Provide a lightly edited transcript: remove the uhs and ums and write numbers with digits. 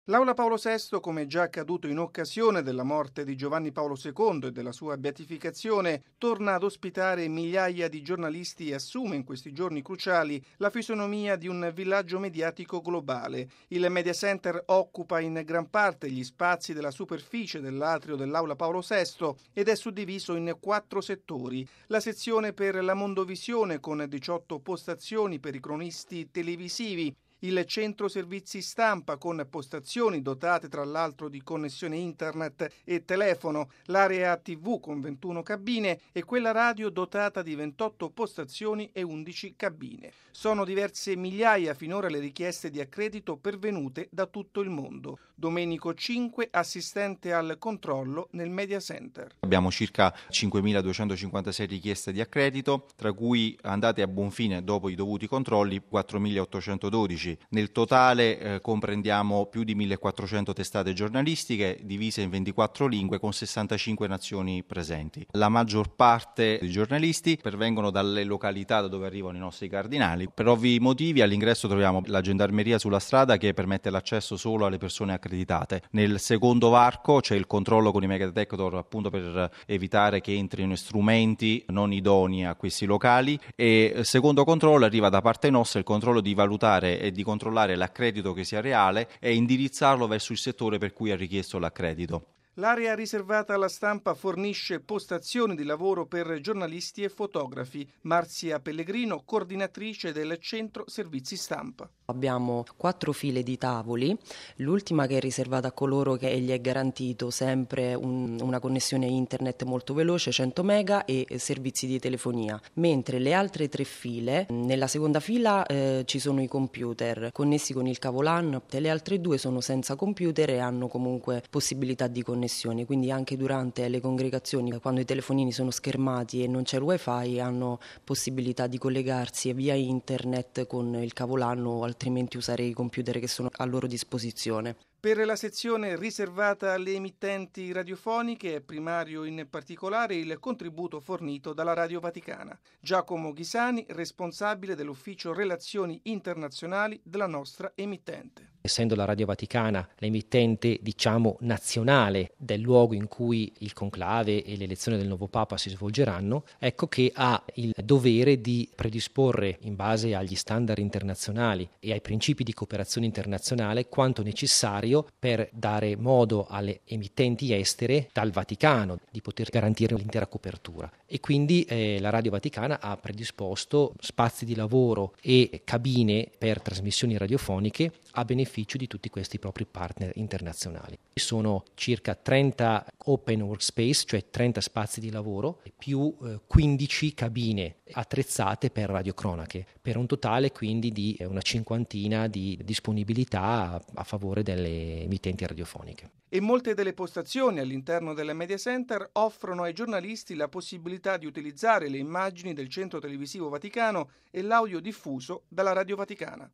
L'Aula Paolo VI, come già accaduto in occasione della morte di Giovanni Paolo II e della sua beatificazione, torna ad ospitare migliaia di giornalisti e assume in questi giorni cruciali la fisionomia di un villaggio mediatico globale. Il Media Center occupa in gran parte gli spazi della superficie dell'atrio dell'Aula Paolo VI ed è suddiviso in 4 settori. La sezione per la mondovisione con 18 postazioni per i cronisti televisivi, il centro servizi stampa con postazioni dotate tra l'altro di connessione internet e telefono, l'area TV con 21 cabine e quella radio dotata di 28 postazioni e 11 cabine. Sono diverse migliaia finora le richieste di accredito pervenute da tutto il mondo. Domenico 5, assistente al controllo nel Media Center. Abbiamo circa 5.256 richieste di accredito, tra cui andate a buon fine dopo i dovuti controlli 4.812. Nel totale comprendiamo più di 1.400 testate giornalistiche divise in 24 lingue con 65 nazioni presenti. La maggior parte dei giornalisti pervengono dalle località da dove arrivano i nostri cardinali. Per ovvi motivi all'ingresso troviamo la gendarmeria sulla strada che permette l'accesso solo alle persone accreditate. Nel secondo varco c'è il controllo con i megadetector appunto per evitare che entrino strumenti non idonei a questi locali, e il secondo controllo arriva da parte nostra, il controllo di valutare e di controllare l'accredito che sia reale e indirizzarlo verso il settore per cui ha richiesto l'accredito. L'area riservata alla stampa fornisce postazioni di lavoro per giornalisti e fotografi. Marzia Pellegrino, coordinatrice del centro servizi stampa. Abbiamo 4 file di tavoli, l'ultima che è riservata a coloro che gli è garantito sempre una connessione internet molto veloce, 100 mega e servizi di telefonia, mentre le altre 3 file, nella seconda fila ci sono i computer connessi con il cavo LAN, le altre 2 sono senza computer e hanno comunque possibilità di connessione, quindi anche durante le congregazioni, quando i telefonini sono schermati e non c'è il wifi, hanno possibilità di collegarsi via internet con il cavo LAN o altrimenti usare i computer che sono a loro disposizione. Per la sezione riservata alle emittenti radiofoniche è primario in particolare il contributo fornito dalla Radio Vaticana. Giacomo Ghisani, responsabile dell'ufficio Relazioni Internazionali della nostra emittente. Essendo la Radio Vaticana l'emittente, nazionale del luogo in cui il conclave e l'elezione del nuovo Papa si svolgeranno, ecco che ha il dovere di predisporre, in base agli standard internazionali e ai principi di cooperazione internazionale, quanto necessario per dare modo alle emittenti estere dal Vaticano di poter garantire l'intera copertura. E quindi la Radio Vaticana ha predisposto spazi di lavoro e cabine per trasmissioni radiofoniche a beneficio di tutti questi propri partner internazionali. Sono circa 30 open workspace, cioè 30 spazi di lavoro, più 15 cabine attrezzate per radiocronache, per un totale quindi di una cinquantina di disponibilità a favore delle emittenti radiofoniche. E molte delle postazioni all'interno del Media Center offrono ai giornalisti la possibilità di utilizzare le immagini del centro televisivo Vaticano e l'audio diffuso dalla Radio Vaticana.